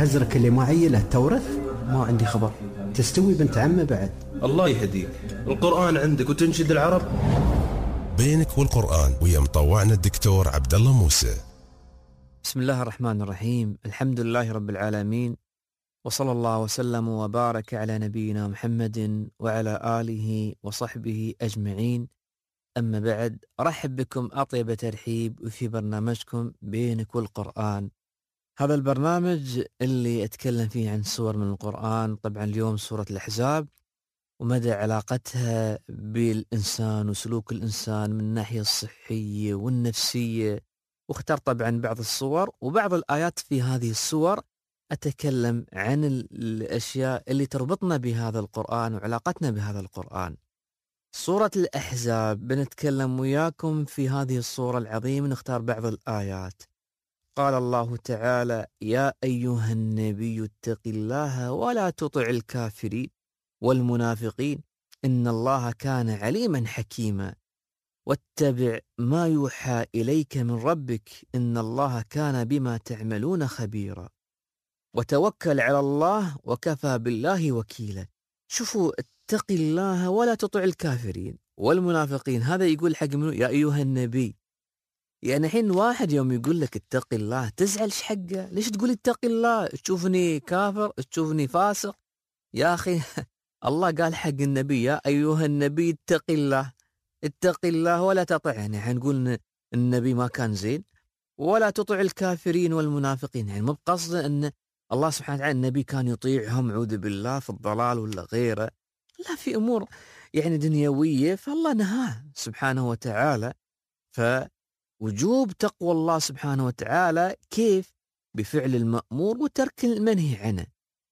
هزرك اللي معي له تورث؟ ما عندي خبر. تستوي بنت عمه بعد. الله يهديك، القرآن عندك وتنشد العرب. بينك والقرآن ويا مطوعنا الدكتور عبد الله موسى. بسم الله الرحمن الرحيم. الحمد لله رب العالمين، وصلى الله وسلم وبارك على نبينا محمد وعلى آله وصحبه أجمعين. أما بعد، أرحب بكم أطيب ترحيب في برنامجكم بينك والقرآن. هذا البرنامج اللي أتكلم فيه عن سور من القرآن. طبعا اليوم سورة الأحزاب ومدى علاقتها بالإنسان وسلوك الإنسان من الناحية الصحية والنفسية، واختار طبعا بعض الصور وبعض الآيات في هذه الصور أتكلم عن الأشياء اللي تربطنا بهذا القرآن وعلاقتنا بهذا القرآن. سورة الأحزاب بنتكلم وياكم في هذه الصورة العظيمة، نختار بعض الآيات. قال الله تعالى: يا أيها النبي اتق الله ولا تطع الكافرين والمنافقين إن الله كان عليما حكيما واتبع ما يوحى إليك من ربك إن الله كان بما تعملون خبيرا وتوكل على الله وكفى بالله وكيلا. شوفوا، اتق الله ولا تطع الكافرين والمنافقين، هذا يقول حق منه يا أيها النبي. يعني حين واحد يوم يقول لك اتق الله تزعلش حقه؟ ليش تقول اتق الله؟ تشوفني كافر؟ تشوفني فاسق؟ يا أخي الله قال حق النبي يا أيها النبي اتق الله، اتق الله ولا تطع. يعني حنقول النبي ما كان زين؟ ولا تطع الكافرين والمنافقين، يعني مو بقصد أن الله سبحانه وتعالى النبي كان يطيعهم عوذ بالله في الضلال ولا غيره، لا، في أمور يعني دنيوية فالله نهاه سبحانه وتعالى. فوجوب تقوى الله سبحانه وتعالى كيف؟ بفعل المأمور وترك المنهي عنه.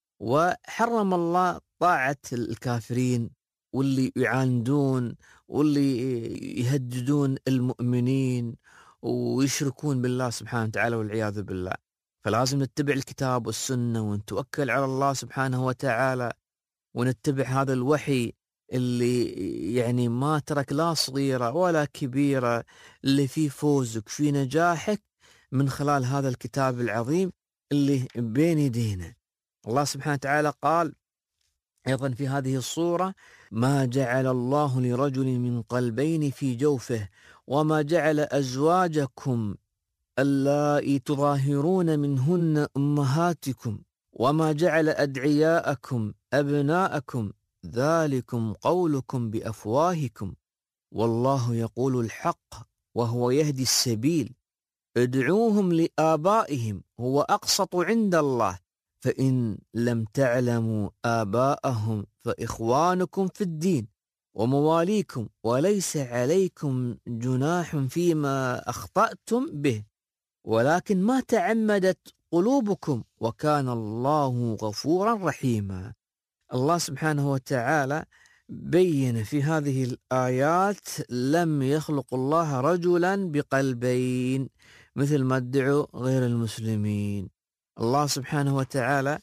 وحرم الله طاعة الكافرين واللي يعاندون واللي يهددون المؤمنين ويشركون بالله سبحانه وتعالى والعياذ بالله. فلازم نتبع الكتاب والسنة ونتوكل على الله سبحانه وتعالى ونتبع هذا الوحي اللي يعني ما ترك لا صغيرة ولا كبيرة، اللي فيه فوزك فيه نجاحك من خلال هذا الكتاب العظيم اللي بين يدينا. الله سبحانه وتعالى قال أيضا في هذه الصورة: ما جعل الله لرجل من قلبين في جوفه وما جعل أزواجكم اللائي تظاهرون منهن أمهاتكم وما جعل أدعياءكم أبناءكم ذلكم قولكم بأفواهكم والله يقول الحق وهو يهدي السبيل ادعوهم لآبائهم هو أقسط عند الله فإن لم تعلموا آباءهم فإخوانكم في الدين ومواليكم وليس عليكم جناح فيما أخطأتم به ولكن ما تعمدت قلوبكم وكان الله غفورا رحيما. الله سبحانه وتعالى بين في هذه الآيات لم يخلق الله رجلا بقلبين مثل ما ادعوا غير المسلمين. الله سبحانه وتعالى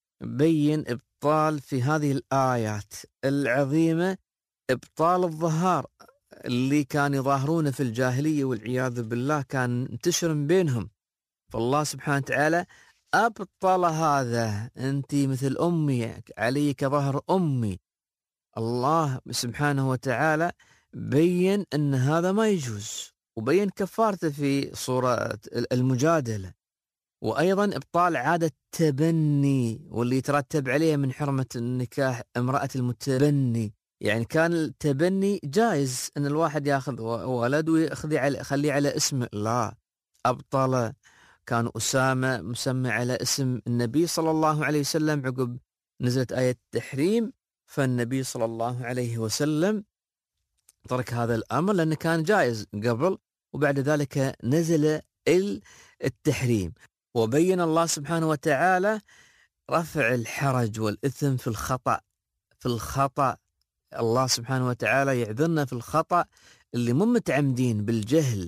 بين إبطال في هذه الآيات العظيمة، إبطال الظهار اللي كان يظاهرون في الجاهلية والعياذ بالله، كان انتشر بينهم. فالله سبحانه وتعالى أبطل هذا. أنت مثل أمي علي كظهر أمي. الله سبحانه وتعالى بين أن هذا ما يجوز وبين كفارته في سورة المجادلة. وأيضا إبطال عادة التبني واللي يترتب عليه من حرمة النكاح امرأة المتبني. يعني كان التبني جائز أن الواحد يأخذ ولد ويخليه على اسمه، لا، أبطل. كان أسامة مسمى على اسم النبي صلى الله عليه وسلم عقب نزلت آية التحريم، فالنبي صلى الله عليه وسلم ترك هذا الأمر لأنه كان جائز قبل، وبعد ذلك نزل التحريم. وبين الله سبحانه وتعالى رفع الحرج والإثم في الخطأ. الله سبحانه وتعالى يعذرنا في الخطأ اللي مو متعمدين بالجهل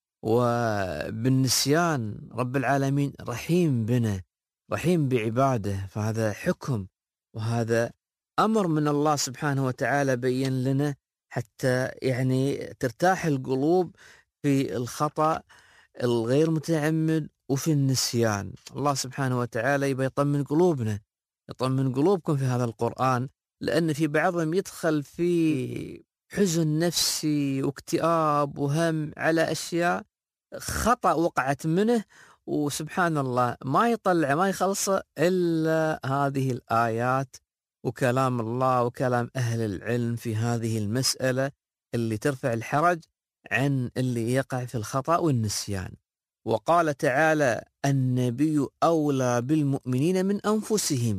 وبالنسيان. رب العالمين رحيم بنا، رحيم بعباده، فهذا حكم وهذا أمر من الله سبحانه وتعالى بين لنا حتى يعني ترتاح القلوب في الخطأ الغير متعمد وفي النسيان. الله سبحانه وتعالى يبقى يطمن قلوبنا، يطمن قلوبكم في هذا القرآن، لأن في بعضهم يدخل في حزن نفسي واكتئاب وهم على أشياء خطأ وقعت منه، وسبحان الله ما يطلع ما يخلص إلا هذه الآيات وكلام الله وكلام أهل العلم في هذه المسألة اللي ترفع الحرج عن اللي يقع في الخطأ والنسيان. وقال تعالى: النبي أولى بالمؤمنين من أنفسهم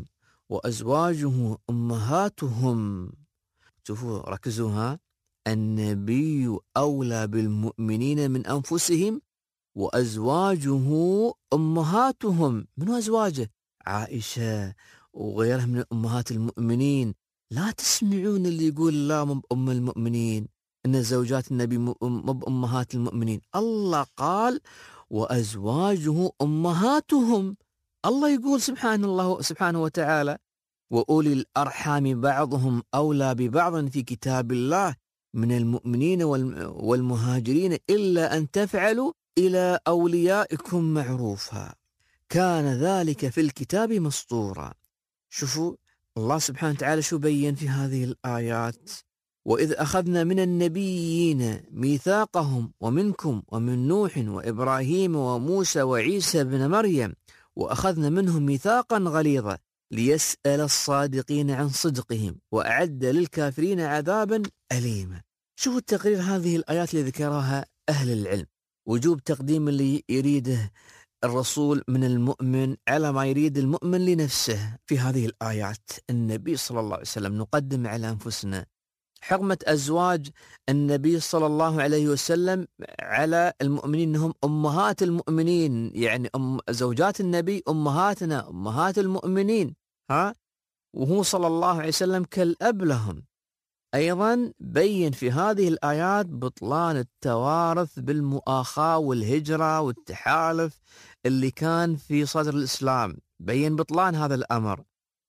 وأزواجه أمهاتهم. شوفوا ركزوها، النبي أولى بالمؤمنين من أنفسهم وأزواجه أمهاتهم. من أزواجه؟ عائشة وغيرها من أمهات المؤمنين. لا تسمعون اللي يقول لا أم المؤمنين، إن زوجات النبي مب أمهات المؤمنين. الله قال وأزواجه أمهاتهم. الله يقول سبحانه وتعالى: وأولي الأرحام بعضهم أولى ببعض في كتاب الله من المؤمنين والمهاجرين إلا أن تفعلوا إلى أوليائكم معروفا كان ذلك في الكتاب مسطورا. شوفوا الله سبحانه وتعالى شو بين في هذه الآيات: وإذ أخذنا من النبيين ميثاقهم ومنكم ومن نوح وإبراهيم وموسى وعيسى بن مريم وأخذنا منهم ميثاقا غليظا ليسأل الصادقين عن صدقهم وأعد للكافرين عذابا أليما. شوفوا التقرير هذه الآيات اللي ذكرها أهل العلم، وجوب تقديم اللي يريده الرسول من المؤمن على ما يريد المؤمن لنفسه. في هذه الآيات النبي صلى الله عليه وسلم نقدم على أنفسنا، حرمة أزواج النبي صلى الله عليه وسلم على المؤمنين أنهم أمهات المؤمنين، يعني زوجات النبي أمهاتنا أمهات المؤمنين، وهو صلى الله عليه وسلم كالأب لهم. أيضا بين في هذه الآيات بطلان التوارث بالمؤاخاة والهجرة والتحالف اللي كان في صدر الإسلام، بين بطلان هذا الأمر،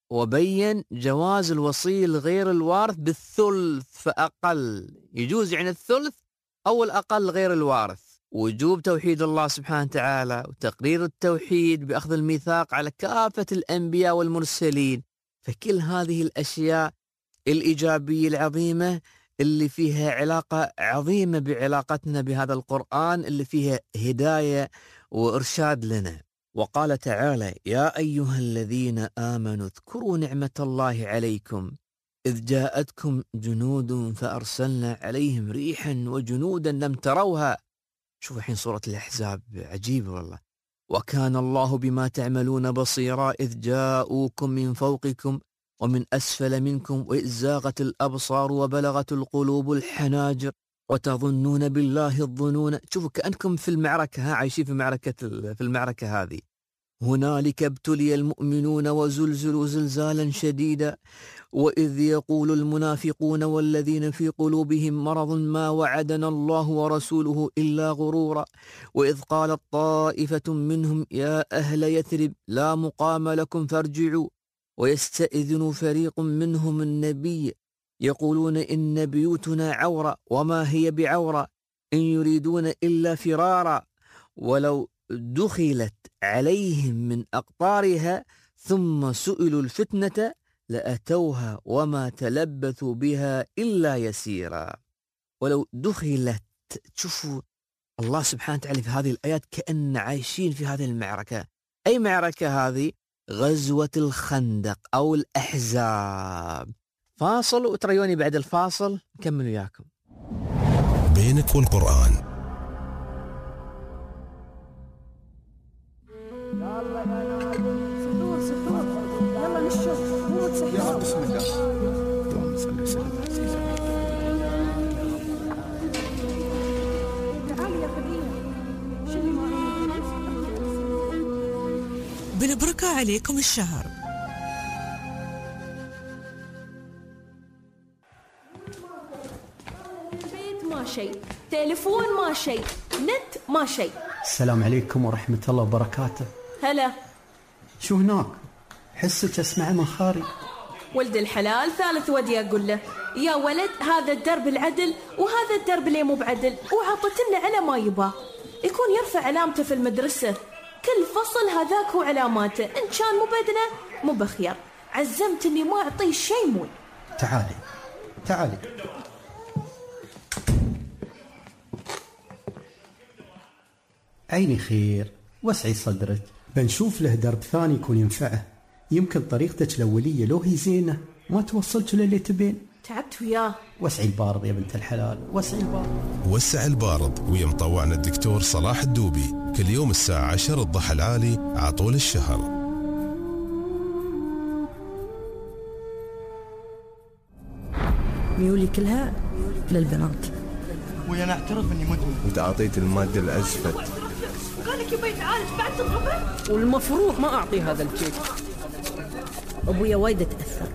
وبين جواز الوصي لغير الوارث بالثلث فأقل، يجوز يعني الثلث أو الأقل غير الوارث، وجوب توحيد الله سبحانه وتعالى وتقرير التوحيد بأخذ الميثاق على كافة الأنبياء والمرسلين. فكل هذه الأشياء الإيجابية العظيمة اللي فيها علاقة عظيمة بعلاقتنا بهذا القرآن، اللي فيها هداية وإرشاد لنا. وقال تعالى: يا أيها الذين آمنوا اذكروا نعمة الله عليكم إذ جاءتكم جنود فأرسلنا عليهم ريحا وجنودا لم تروها. شوفوا الحين سورة الأحزاب عجيبة والله. وكان الله بما تعملون بصيرا إذ جاءوكم من فوقكم ومن أسفل منكم وإذ زاغت الأبصار وبلغت القلوب الحناجر وتظنون بالله الظنون. شوفوا كأنكم في المعركة، عايشين في المعركة هذه. هنالك ابتلي المؤمنون وزلزلوا زلزالا شديدا وإذ يقول المنافقون والذين في قلوبهم مرض ما وعدنا الله ورسوله إلا غرورا وإذ قالت طائفة منهم يا أهل يثرب لا مقام لكم فارجعوا ويستأذن فريق منهم النبي يقولون إن بيوتنا عورة وما هي بعورة إن يريدون إلا فرارا ولو دخلت عليهم من أقطارها ثم سئلوا الفتنة لأتوها وما تلبثوا بها إلا يسيرا. ولو دخلت، تشوفوا الله سبحانه وتعالى في هذه الآيات كأن عايشين في هذه المعركة. أي معركة هذه؟ غزوة الخندق أو الأحزاب. فاصل وتريوني بعد الفاصل نكمل وياكم. بينك والقرآن. يلا نشوف مو متسحر. بسم الله. اللهم صل وسلم على سيدنا تعالي يا خديجة شنو معي بنبركة عليكم الشهر. بيت ما شيء، تليفون ما شيء، نت ما شيء. السلام عليكم ورحمة الله وبركاته. هلا. شو هناك؟ حسك أسمع مخاري. ولد الحلال ثالث ودي أقول له يا ولد هذا الدرب العدل وهذا الدرب اللي مو بعدل، وعطتنا على ما يباه، يكون يرفع علامته في المدرسة. كل فصل هذاك هو علاماته، إن كان مو بدنه مو بخير. عزمت إني ما أعطيه شيء مول. تعالي عيني خير، وسعي صدرك، بنشوف له درب ثاني يكون ينفعه. يمكن طريقتك الأولية لو هي زينة ما توصلت للي تبين. تعبت وياه. وسعي البارد يا بنت الحلال، وسعي البارد. وسع البارد ويا مطوعنا الدكتور صلاح الدوبي كل يوم الساعة 10 الضحى العالي عطول الشهر. ميولي كلها للبنات. وأنا أعترف إني مدمن. أنت أعطيت المادة الأزفت. قال لك يبي يتعالج بعد تضربه. والمفروض ما أعطيه هذا الكيك. أبويا وايد تأثر.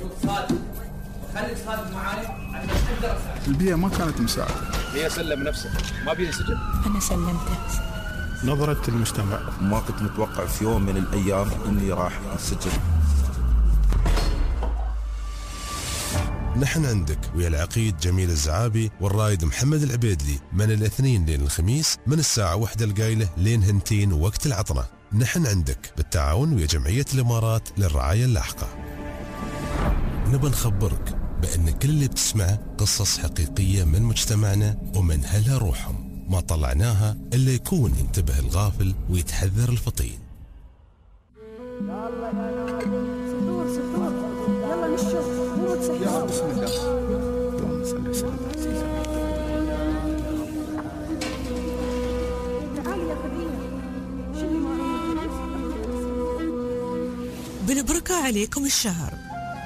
البيئة ما كانت مساعدة. هي سلم نفسه، ما بيني سجن. أنا سلمته. نظرة المجتمع. ما كنت متوقع في يوم من الأيام إني راح السجن. نحن عندك ويا العقيد جميل الزعابي والرايد محمد العبيدلي من الاثنين لين الخميس من الساعة 1 القايلة لين هنتين وقت العطنة. نحن عندك بالتعاون ويا جمعية الإمارات للرعاية اللاحقة. نبى نخبرك بأن كل اللي بتسمعه قصص حقيقية من مجتمعنا ومن هلا روحهم، ما طلعناها إلا يكون ينتبه الغافل ويتحذر الفطين. يلا نشوف. يا بسم الله. اللهم صل وسلم على سيدنا. تعالي يا خديجة. شنو ما بنبركة عليكم الشهر.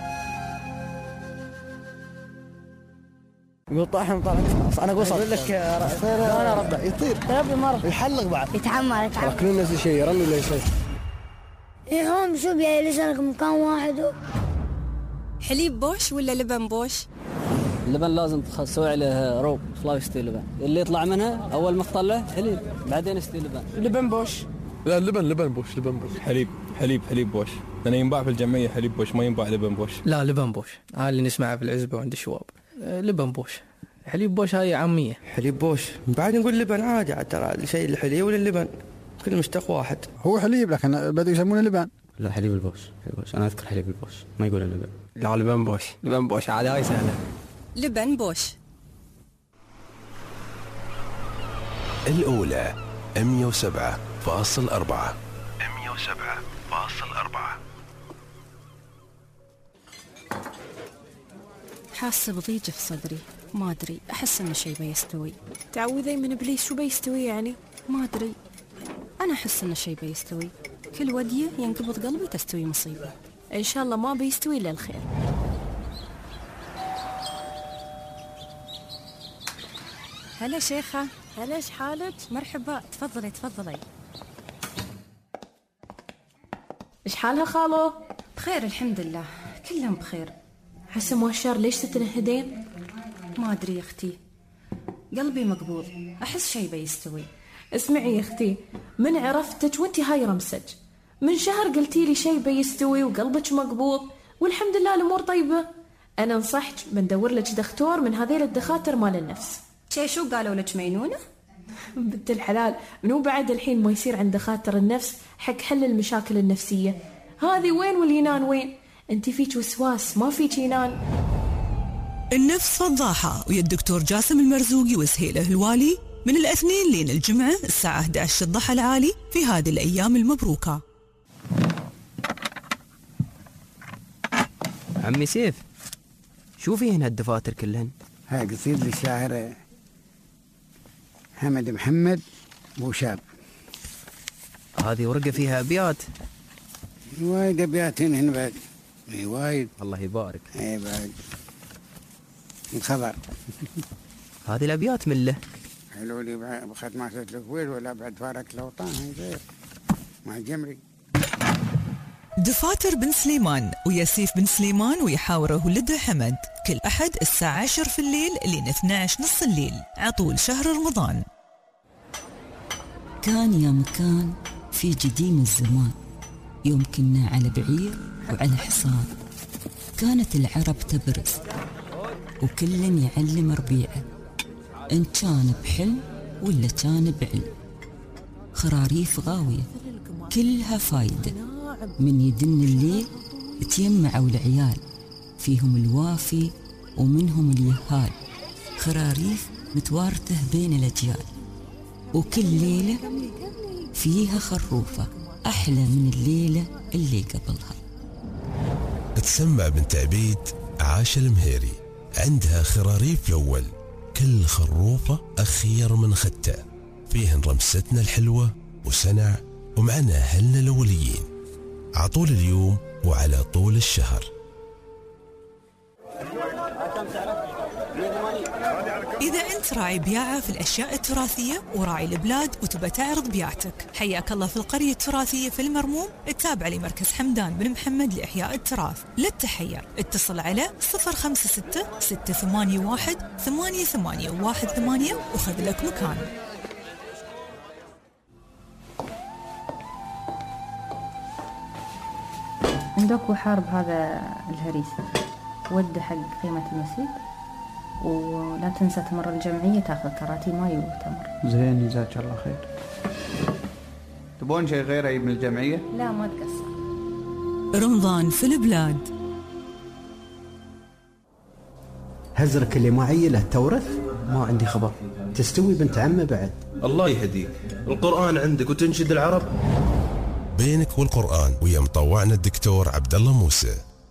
يقول طاحن طلعت. انا قصر اقول لك انا ربع يطير يا مره يحلق بعد يتحمل كلنا نفس الشيء يرمي ولا شيء. هم شو بيا لسانك مكان واحد. حليب بوش ولا لبن بوش؟ اللبن لازم تسوي له روب فلاي ستيل لبن، اللي يطلع منها اول ما تطلع حليب بعدين ستيل لبن. لبن بوش. لا لبن بوش. حليب بوش، لأنه ينباع في الجمعية حليب بوش، ما ينباع لبن بوش. لا لبن بوش هذا اللي نسمعه في العزبه وعند الشواب. لبن بوش. حليب بوش هاي عاميه. حليب بوش بعد نقول لبن عادي، ترى الشيء الحليب ولا اللبن كل مشتق واحد. هو حليب لكن بدأوا يسمونه لبن. لا حليب البوش. انا اذكر حليب البوش ما يقول اللبن. لا لبن بوش عادي هاي سهله. لبن بوش. الأولى 107.4. حاسة بضيج في صدري، ما أدري، أحس إن شيء بيستوي. تعوذي من إبليس. شو بيستوي يعني؟ ما أدري، أنا أحس إن شيء بيستوي. كل ودية ينقبض قلبي تستوي مصيبة. إن شاء الله ما بيستوي إلا الخير. هلا شيخة. هلا إيش حالك؟ مرحبا، تفضلي. إيش حالها خالو؟ بخير الحمد لله، كلهم بخير. حسه مؤشر ليش تتنهدين؟ ما أدري يا أختي، قلبي مقبوض، أحس شيء بيستوي. اسمعي يا أختي، من عرفتك وانتي هاي رمسج، من شهر قلتي لي شيء بيستوي وقلبك مقبوض والحمد لله الأمور طيبة. أنا نصحك بندور لك دكتور من هذيل الدخاتر مال النفس. شو قالوا لك مينونة؟ بنت الحلال، منو بعد الحين ما يصير عند دخاتر النفس حق حل المشاكل النفسية هذه؟ وين والينان وين؟ انتي فيك وسواس ما فيك ينان. النفس فضاحة ويا الدكتور جاسم المرزوقي وسهيله الوالي من الاثنين لين الجمعة الساعة 11 الضحى العالي في هذه الأيام المبروكة. عمي سيف، شوفي هنا الدفاتر كلهن. هاي قصيدة للشاعر حمد محمد بوشاب. هذه ورقة فيها أبيات. وايد أبيات هنا بعد. وايد. الله يبارك. اي بعد الخبر. هذه الأبيات من له. قالوا لي بخد ما الكويت ولا بعد فارق الأوطان هاي غير مع الجمري. دفاتر بن سليمان ويا سيف بن سليمان ويحاوره ولده حمد كل أحد الساعة 10 في الليل لين 12 نص الليل عطول شهر رمضان. كان يا مكان في قديم الزمان، يوم كنا على بعير وعلى حصان، كانت العرب تبرز وكل يعلم ربيعه، إن كان بحلم ولا كان بعلم، خراريف غاوية كلها فايدة. من يدن الليل تيمعوا العيال، فيهم الوافي ومنهم اليهال، خراريف متوارثة بين الأجيال، وكل ليلة فيها خروفة أحلى من الليلة اللي قبلها. تسمع بنت عبيد عاش المهيري، عندها خراريف الأول، كل خروفة أخير من ختة، فيهن رمستنا الحلوة وسنع، ومعنا أهلنا الأوليين عطول اليوم وعلى طول الشهر. إذا أنت راعي بياعة في الأشياء التراثية وراعي البلاد وتبى تعرض بيعتك، حياك الله في القرية التراثية في المرموم، التابعة لمركز حمدان بن محمد لإحياء التراث. لا تتحير، اتصل على 056-681-8818 وخذ لك مكان. عندك وحارب هذا الهريسة ود حق قيمة المسيد، ولا تنسى تمر الجمعية تاخذ كراتي ماي وتمر. زين جزاك الله خير. تبون شيء غير أي من الجمعية؟ لا ما تقصر. رمضان في البلاد. هزرك اللي معيله تورث؟ ما عندي خبر. تستوي بنت عمه بعد. الله يهديك، القرآن عندك وتنشد العرب؟ بينك والقرآن ويا مطوعنا الدكتور عبد الله موسى.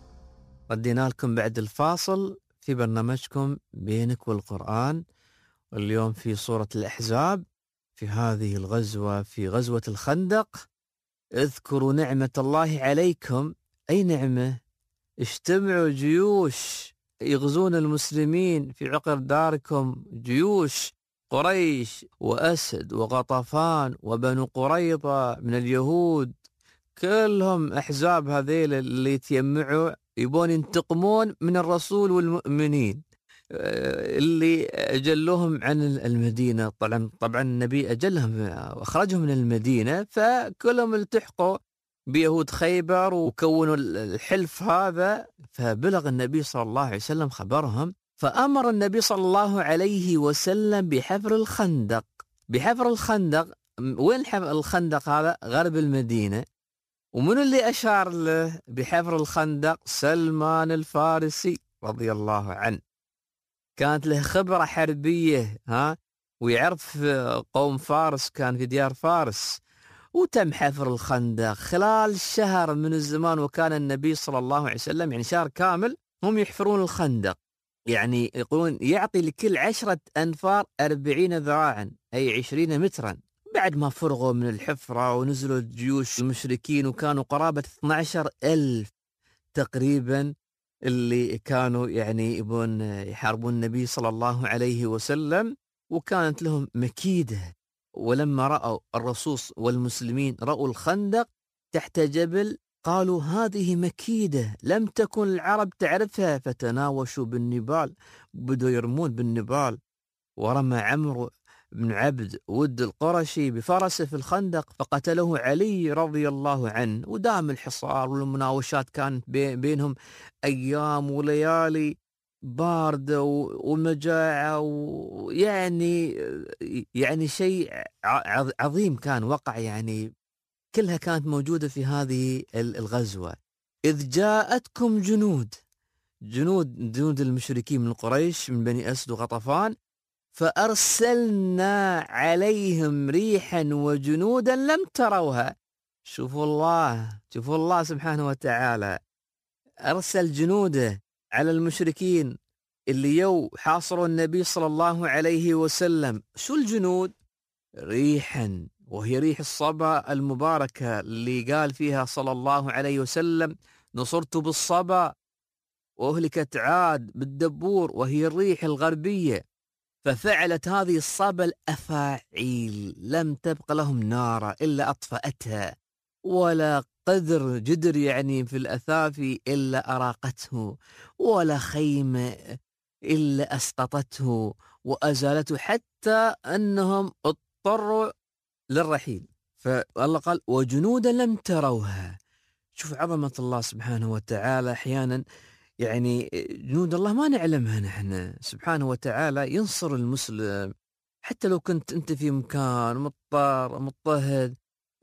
ردينا لكم بعد الفاصل في برنامجكم بينك والقرآن، واليوم في سورة الأحزاب، في هذه الغزوة، في غزوة الخندق. اذكروا نعمة الله عليكم. أي نعمة؟ اجتمعوا جيوش يغزون المسلمين في عقر داركم، جيوش قريش وأسد وغطفان وبنو قريظة من اليهود، كلهم أحزاب هذيل اللي يتيمعوا يبون ينتقمون من الرسول والمؤمنين اللي أجلوهم عن المدينة. طبعا النبي أجلهم وأخرجهم من المدينة، فكلهم التحقوا بيهود خيبر وكونوا الحلف هذا. فبلغ النبي صلى الله عليه وسلم خبرهم، فأمر النبي صلى الله عليه وسلم بحفر الخندق. بحفر الخندق، وين الخندق هذا؟ غرب المدينة. ومن اللي أشار له بحفر الخندق؟ سلمان الفارسي رضي الله عنه، كانت له خبرة حربية ويعرف قوم فارس، كان في ديار فارس. وتم حفر الخندق خلال شهر من الزمان، وكان النبي صلى الله عليه وسلم يعني شهر كامل هم يحفرون الخندق، يعني يقولون يعطي لكل 10 أنفار 40 ذراعا، أي 20 مترا. بعد ما فرغوا من الحفرة ونزلوا جيوش المشركين، وكانوا قرابة 12,000 تقريبا اللي كانوا يعني يبون يحاربون النبي صلى الله عليه وسلم، وكانت لهم مكيدة. ولما رأوا الرسول والمسلمين رأوا الخندق تحت جبل، قالوا هذه مكيدة لم تكن العرب تعرفها، فتناوشوا بالنبال، بدوا يرمون بالنبال. ورمى عمرو بن عبد ود القرشي بفرسه في الخندق فقتله علي رضي الله عنه. ودام الحصار والمناوشات كانت بينهم أيام وليالي باردة ومجاعة، ويعني شيء عظيم كان وقع، يعني كلها كانت موجودة في هذه الغزوة. إذ جاءتكم جنود المشركين من قريش من بني أسد وغطفان، فأرسلنا عليهم ريحا وجنودا لم تروها. شوفوا الله سبحانه وتعالى أرسل جنوده على المشركين اللي حاصروا النبي صلى الله عليه وسلم. شو الجنود؟ ريحا، وهي ريح الصبا المباركة اللي قال فيها صلى الله عليه وسلم: نصرت بالصبا وأهلكت عاد بالدبور، وهي الريح الغربية. ففعلت هذه الصبا الأفاعيل، لم تبق لهم نار إلا أطفأتها، ولا جدر يعني في الأثافي إلا أراقته، ولا خيمة إلا أسقطته وأزالته، حتى أنهم اضطروا للرحيل. فالله قال: وجنودا لم تروها. شوف عظمة الله سبحانه وتعالى. أحيانا يعني جنود الله ما نعلمها نحن، سبحانه وتعالى ينصر المسلم حتى لو كنت أنت في مكان مضطر مضطهد.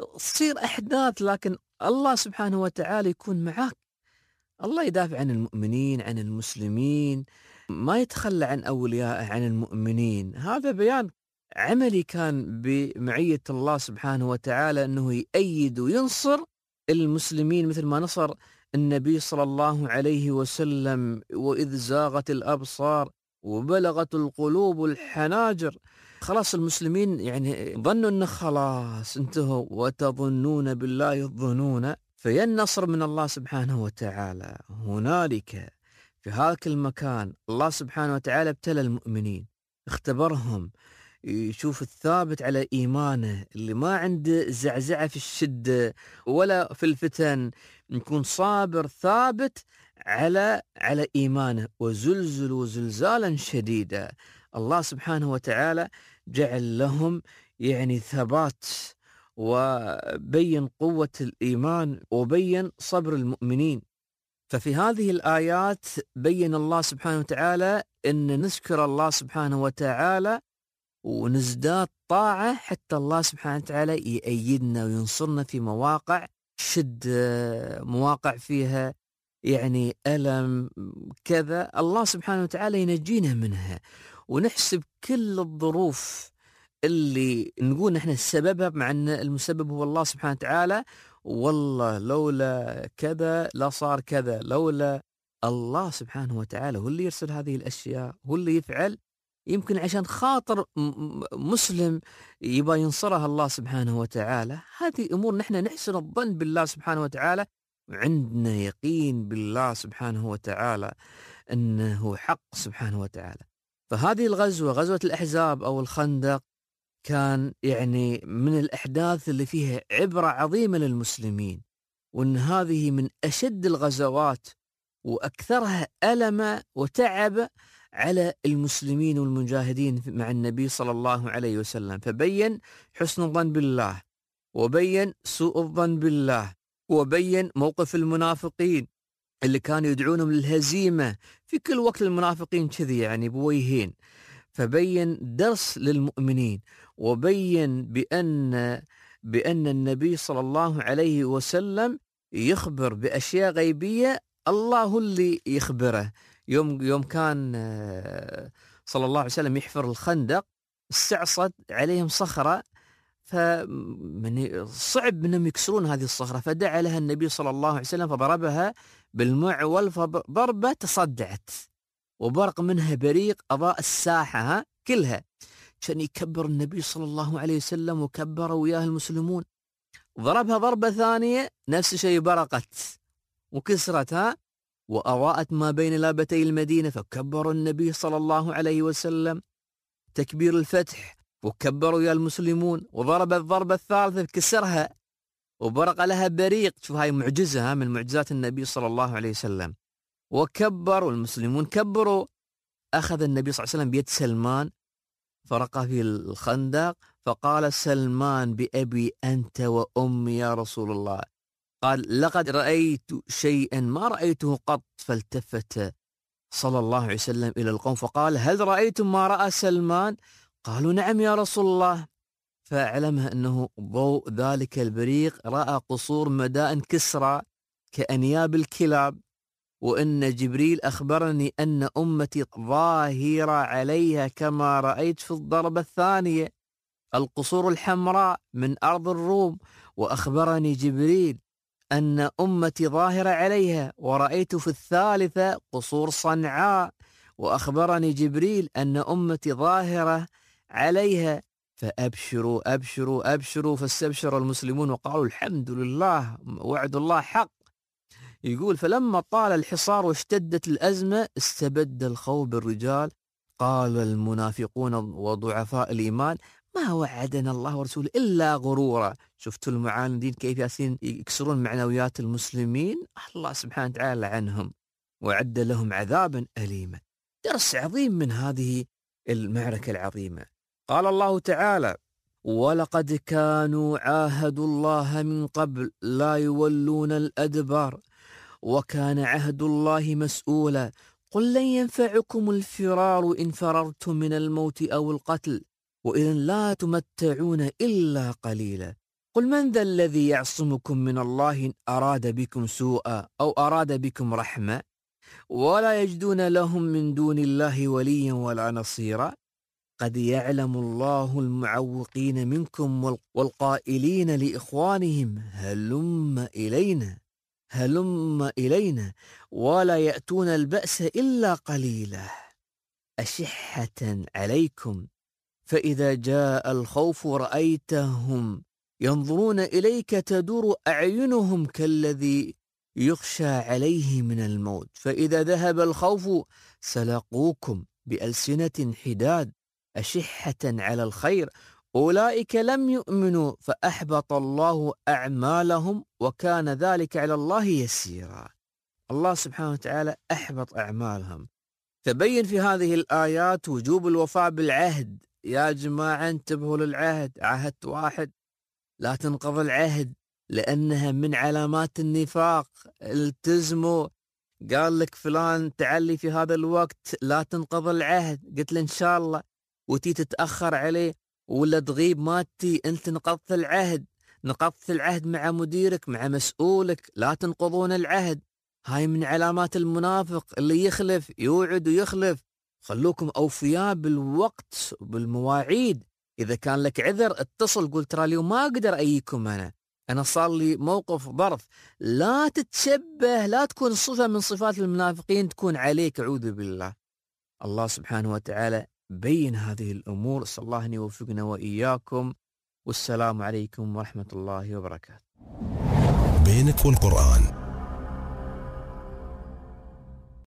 تصير أحداث لكن الله سبحانه وتعالى يكون معك. الله يدافع عن المؤمنين عن المسلمين، ما يتخلى عن أوليائه عن المؤمنين. هذا بيان عملي كان بمعية الله سبحانه وتعالى أنه يأيد وينصر المسلمين مثل ما نصر النبي صلى الله عليه وسلم. وإذ زاغت الأبصار وبلغت القلوب الحناجر، خلاص المسلمين يعني ظنوا أنه خلاص انتهوا، وتظنون بالله الظنون، فيا النصر من الله سبحانه وتعالى. هنالك في هذاك المكان الله سبحانه وتعالى ابتلى المؤمنين، اختبرهم، يشوف الثابت على إيمانه اللي ما عنده زعزعة في الشدة ولا في الفتن، يكون صابر ثابت على إيمانه. وزلزلوا زلزالا شديدا. الله سبحانه وتعالى جعل لهم يعني ثبات، وبين قوة الإيمان وبين صبر المؤمنين. ففي هذه الآيات بين الله سبحانه وتعالى أن نذكر الله سبحانه وتعالى ونزداد طاعة حتى الله سبحانه وتعالى يأيدنا وينصرنا في مواقع شدة، مواقع فيها يعني ألم كذا، الله سبحانه وتعالى ينجينا منها. ونحسب كل الظروف اللي نقول نحن سببها، مع أن المسبب هو الله سبحانه وتعالى، والله لولا كذا لا صار كذا، لولا الله سبحانه وتعالى هو اللي يرسل هذه الأشياء، هو اللي يفعل، يمكن عشان خاطر مسلم يبقى ينصرها الله سبحانه وتعالى. هذه أمور نحن نحسن الظن بالله سبحانه وتعالى، وعندنا يقين بالله سبحانه وتعالى أنه حق سبحانه وتعالى. فهذه الغزوة، غزوة الأحزاب أو الخندق، كان يعني من الأحداث اللي فيها عبرة عظيمة للمسلمين، وأن هذه من أشد الغزوات وأكثرها ألم وتعب على المسلمين والمجاهدين مع النبي صلى الله عليه وسلم. فبين حسن الظن بالله، وبين سوء الظن بالله، وبين موقف المنافقين اللي كانوا يدعونهم للهزيمة في كل وقت. المنافقين كذي يعني بويهين. فبين درس للمؤمنين، وبين بأن النبي صلى الله عليه وسلم يخبر بأشياء غيبية الله هو اللي يخبره. يوم كان صلى الله عليه وسلم يحفر الخندق، استعصت عليهم صخرة، فصعب منهم يكسرون هذه الصخرة، فدعا لها النبي صلى الله عليه وسلم فضربها بالمعول، فضربة تصدعت وبرق منها بريق أضاء الساحة كلها. كان يكبر النبي صلى الله عليه وسلم وكبر وياه المسلمون. ضربها ضربة ثانية نفس الشيء، برقت وكسرتها وأضاءت ما بين لابتي المدينة، فكبر النبي صلى الله عليه وسلم تكبير الفتح، وكبروا يا المسلمون، وضرب الضربة الثالثة كسرها وبرق لها بريق. شوف هاي معجزة من معجزات النبي صلى الله عليه وسلم. وكبر والمسلمون كبروا. أخذ النبي صلى الله عليه وسلم بيد سلمان فرقه في الخندق، فقال سلمان بأبي أنت وأمي يا رسول الله، قال لقد رأيت شيئا ما رأيته قط. فالتفت صلى الله عليه وسلم إلى القوم فقال هل رأيتم ما رأى سلمان؟ قالوا نعم يا رسول الله. فأعلمها أنه ضوء ذلك البريق رأى قصور مدائن كسرى كأنياب الكلاب، وأن جبريل أخبرني أن أمتي ظاهرة عليها كما رأيت في الضربة الثانية القصور الحمراء من أرض الروم، وأخبرني جبريل أن أمتي ظاهرة عليها، ورأيت في الثالثة قصور صنعاء، وأخبرني جبريل أن أمتي ظاهرة عليها. فأبشروا أبشروا أبشروا، فاستبشر المسلمون وقالوا الحمد لله وعد الله حق. يقول فلما طال الحصار واشتدت الأزمة استبد الخوف بالرجال، قال المنافقون وضعفاء الإيمان ما وعدنا الله ورسوله إلا غرورا. شفتوا المعاندين كيف ياسين يكسرون معنويات المسلمين؟ الله سبحانه وتعالى عنهم وعد لهم عذابا أليما. درس عظيم من هذه المعركة العظيمة. قال الله تعالى ولقد كانوا عاهدوا الله من قبل لا يولون الأدبار وكان عهد الله مسؤولا قل لن ينفعكم الفرار إن فررتم من الموت أو القتل وإذا لا تمتعون إلا قليلا قل من ذا الذي يعصمكم من الله إن أراد بكم سوءا أو أراد بكم رحمة ولا يجدون لهم من دون الله وليا ولا نصيرا قد يعلم الله المعوقين منكم والقائلين لإخوانهم هلم إلينا ولا يأتون البأس إلا قليلا أشحة عليكم فإذا جاء الخوف رأيتهم ينظرون إليك تدور أعينهم كالذي يخشى عليه من الموت فإذا ذهب الخوف سلقوكم بألسنة حداد أشحة على الخير أولئك لم يؤمنوا فأحبط الله أعمالهم وكان ذلك على الله يسيرا. الله سبحانه وتعالى أحبط أعمالهم. تبين في هذه الآيات وجوب الوفاء بالعهد. يا جماعة انتبهوا للعهد، عهدت واحد لا تنقض العهد لأنها من علامات النفاق. التزموا. قال لك فلان تعلي في هذا الوقت لا تنقض العهد، قلت له إن شاء الله، وتي تتأخر عليه ولا تغيب ماتي، أنت نقضت العهد مع مديرك مع مسؤولك، لا تنقضون العهد. هاي من علامات المنافق اللي يخلف، يوعد ويخلف. خلوكم أوفياء بالوقت وبالمواعيد. إذا كان لك عذر اتصل قول ترى اليوم ما أقدر أيكم، أنا صار لي موقف ظرف. لا تتشبه، لا تكون صفة من صفات المنافقين تكون عليك، أعوذ بالله. الله سبحانه وتعالى بين هذه الأمور. أسأل الله أن يوفقنا وإياكم، والسلام عليكم ورحمة الله وبركاته. بينك والقرآن